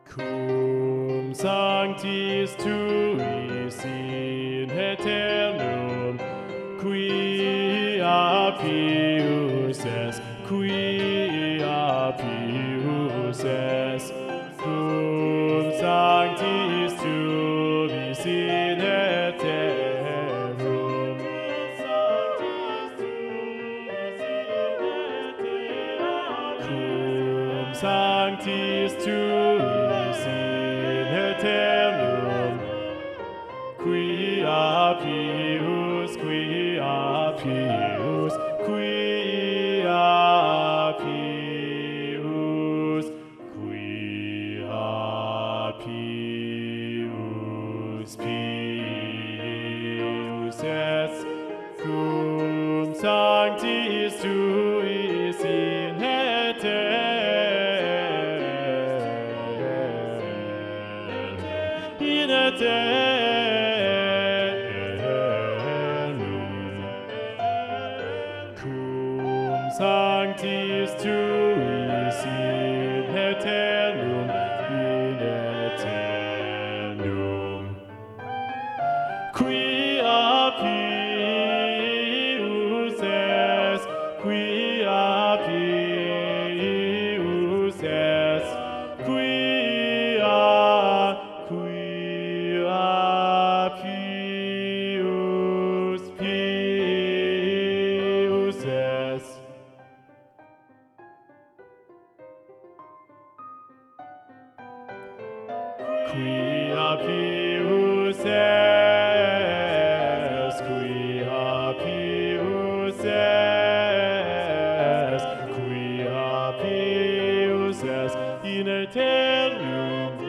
Cum sanctis tuis in aeternum, quia pius es, quia pius es. Cum sanctis tuis in aeternum, cum sanctis tuis in aeternum, quia pius, quia pius, quia pius, quia pius, pius es, cum sanctis tuis in aeternum, in aeternum, cum sanctis tuis in aeternum, in aeternum, quia pius es, quia pius es, quia pius, pius es. Quia pius es, quia pius es, quia pius es, in aeternum,